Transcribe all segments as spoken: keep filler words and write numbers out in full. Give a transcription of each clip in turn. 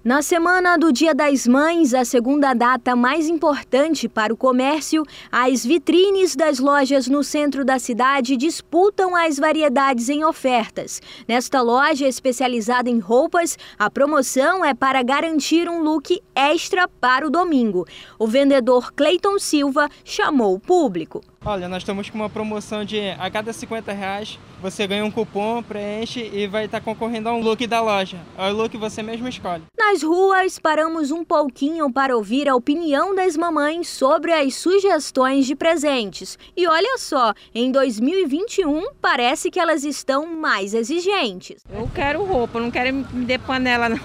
Na semana do Dia das Mães, a segunda data mais importante para o comércio, as vitrines das lojas no centro da cidade disputam as variedades em ofertas. Nesta loja especializada em roupas, a promoção é para garantir um look extra para o domingo. O vendedor Cleiton Silva chamou o público. Olha, nós estamos com uma promoção de a cada cinquenta reais você ganha um cupom, preenche e vai estar concorrendo a um look da loja. É o look que você mesmo escolhe. Nas ruas, paramos um pouquinho para ouvir a opinião das mamães sobre as sugestões de presentes. E olha só, em dois mil e vinte e um parece que elas estão mais exigentes. Eu quero roupa, não quero me dar panela não.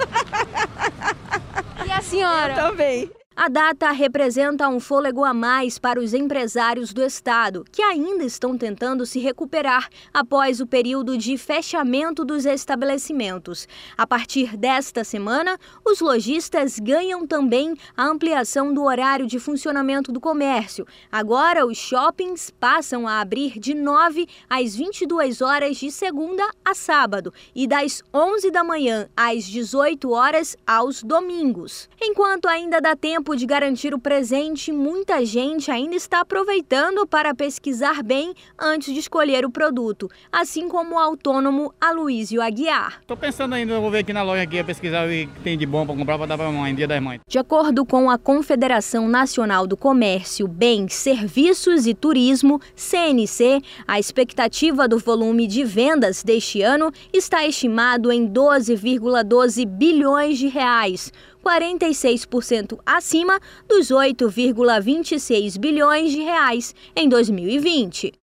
E a senhora? Eu também. A data representa um fôlego a mais para os empresários do estado, que ainda estão tentando se recuperar após o período de fechamento dos estabelecimentos. A partir desta semana, os lojistas ganham também a ampliação do horário de funcionamento do comércio. Agora, os shoppings passam a abrir de nove às vinte e duas horas de segunda a sábado e das onze da manhã às dezoito horas aos domingos. Enquanto ainda dá tempo de garantir o presente, muita gente ainda está aproveitando para pesquisar bem antes de escolher o produto, assim como o autônomo Aloysio Aguiar. Estou pensando ainda, eu vou ver aqui na loja aqui, pesquisar o que tem de bom para comprar para dar para a mãe, Dia das Mães. De acordo com a Confederação Nacional do Comércio, Bens, Serviços e Turismo, C N C, a expectativa do volume de vendas deste ano está estimado em doze vírgula doze bilhões de reais, quarenta e seis por cento acima dos oito vírgula vinte e seis bilhões de reais em dois mil e vinte.